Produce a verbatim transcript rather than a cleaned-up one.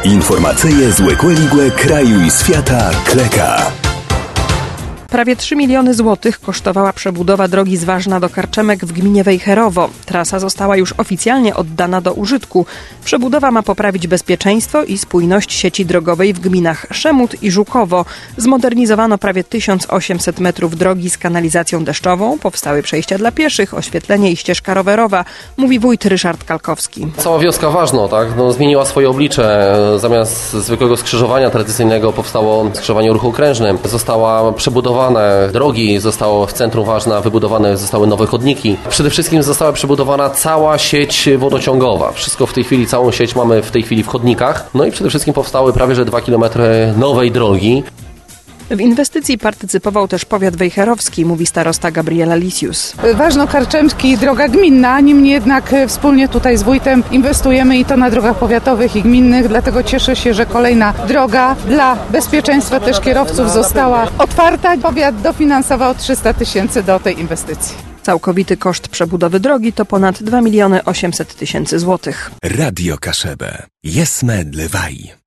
Informacyje z Łekłe kraju i świata Kleka. Prawie trzy miliony złotych kosztowała przebudowa drogi z Ważna do Karczemek w gminie Wejherowo. Trasa została już oficjalnie oddana do użytku. Przebudowa ma poprawić bezpieczeństwo i spójność sieci drogowej w gminach Szemut i Żukowo. Zmodernizowano prawie tysiąc osiemset metrów drogi z kanalizacją deszczową, powstały przejścia dla pieszych, oświetlenie i ścieżka rowerowa, mówi wójt Ryszard Kalkowski. Cała wioska Ważno, tak, no, zmieniła swoje oblicze. Zamiast zwykłego skrzyżowania tradycyjnego powstało skrzyżowanie o ruchu okrężnym. Została przebudowana drogi, zostało w centrum Ważna wybudowane zostały nowe chodniki. Przede wszystkim została przebudowana cała sieć wodociągowa. Wszystko w tej chwili, całą sieć mamy w tej chwili w chodnikach. No i przede wszystkim powstały prawie że dwa kilometry nowej drogi. W inwestycji partycypował też powiat wejherowski, mówi starosta Gabriela Lisius. Ważno-Karczemski, droga gminna, niemniej jednak wspólnie tutaj z wójtem inwestujemy i to na drogach powiatowych i gminnych, dlatego cieszę się, że kolejna droga dla bezpieczeństwa też kierowców została otwarta. Powiat dofinansował trzysta tysięcy do tej inwestycji. Całkowity koszt przebudowy drogi to ponad dwa miliony osiemset tysięcy złotych. Radio Kaszebę. Jesme dlewaj.